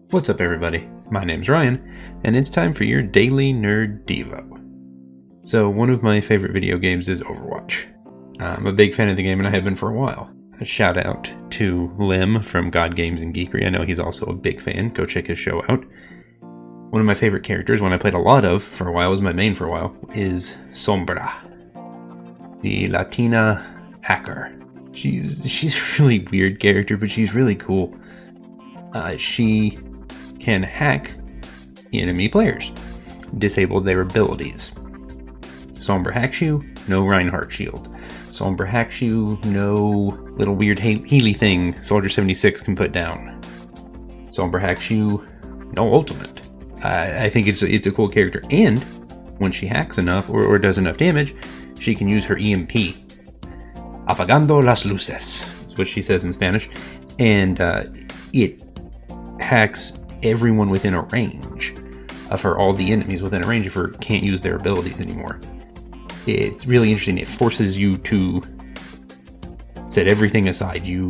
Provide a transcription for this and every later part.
What's up, everybody? My name's Ryan, and it's time for your Daily Nerd Devo. So, one of my favorite video games is Overwatch. I'm a big fan of the game, and I have been for a while. A shout out to Lim from God Games and Geekery. I know he's also a big fan. Go check his show out. One of my favorite characters, one I played a lot of for a while, was my main for a while, is Sombra, the Latina hacker. She's a really weird character, but she's really cool. She can hack enemy players, disable their abilities. Sombra hacks you, no Reinhardt shield. Sombra hacks you, no little weird Healy thing Soldier 76 can put down. Sombra hacks you, no ultimate. I think it's a cool character, and when she hacks enough or does enough damage, she can use her EMP. Apagando las luces, is what she says in Spanish, and it hacks everyone within a range of her. All the enemies within a range of her can't use their abilities anymore. It's really interesting. It forces you to set everything aside. You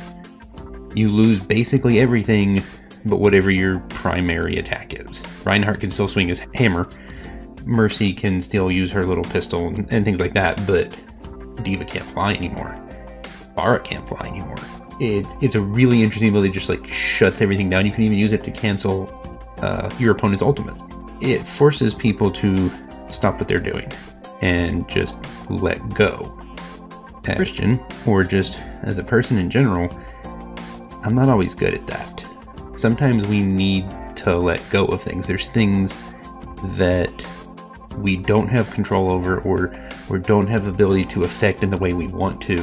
lose basically everything but whatever your primary attack is. Reinhardt can still swing his hammer. Mercy can still use her little pistol and things like that, but D.Va can't fly anymore. Pharah can't fly anymore. It's a really interesting ability. It just like shuts everything down. You can even use it to cancel your opponent's ultimates. It forces people to stop what they're doing and just let go. As a Christian, or just as a person in general, I'm not always good at that. Sometimes we need to let go of things. There's things that we don't have control over or don't have ability to affect in the way we want to,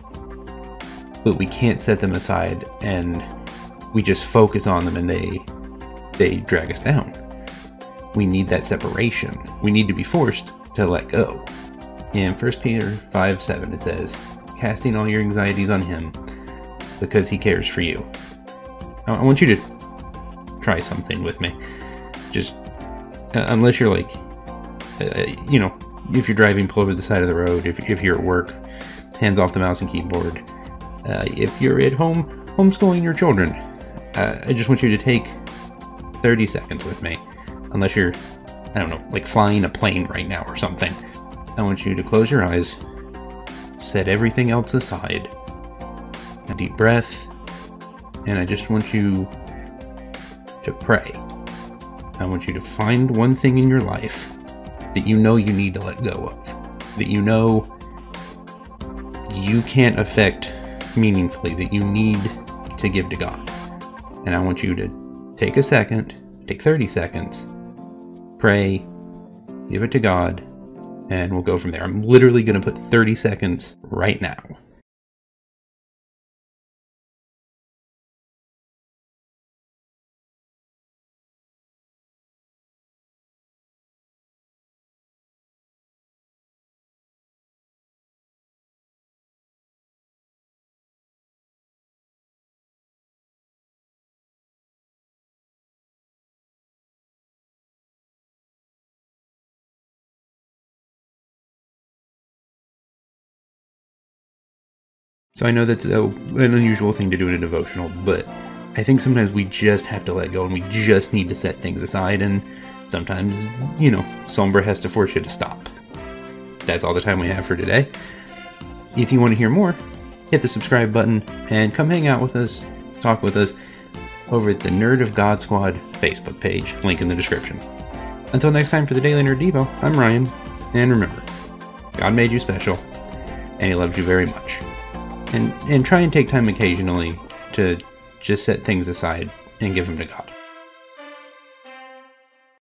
but we can't set them aside, and we just focus on them, and they drag us down. We need that separation. We need to be forced to let go. In 1 Peter 5:7 it says, casting all your anxieties on him because he cares for you. I want you to try something with me. Just unless you're like if you're driving, pull over the side of the road. If you're at work, hands off the mouse and keyboard. If you're at home homeschooling your children, I just want you to take 30 seconds with me. Unless you're, I don't know, like flying a plane right now or something. I want you to close your eyes, set everything else aside, a deep breath, and I just want you to pray. I want you to find one thing in your life that you know you need to let go of, that you know you can't affect meaningfully, that you need to give to God. And I want you to take a second, take 30 seconds, pray, give it to God, and we'll go from there. I'm literally going to put 30 seconds right now. So I know that's an unusual thing to do in a devotional, but I think sometimes we just have to let go, and we just need to set things aside, and sometimes, Sombra has to force you to stop. That's all the time we have for today. If you want to hear more, hit the subscribe button, and come hang out with us, talk with us, over at the Nerd of God Squad Facebook page, link in the description. Until next time for the Daily Nerd Devo, I'm Ryan, and remember, God made you special, and He loves you very much. And try and take time occasionally to just set things aside and give them to God.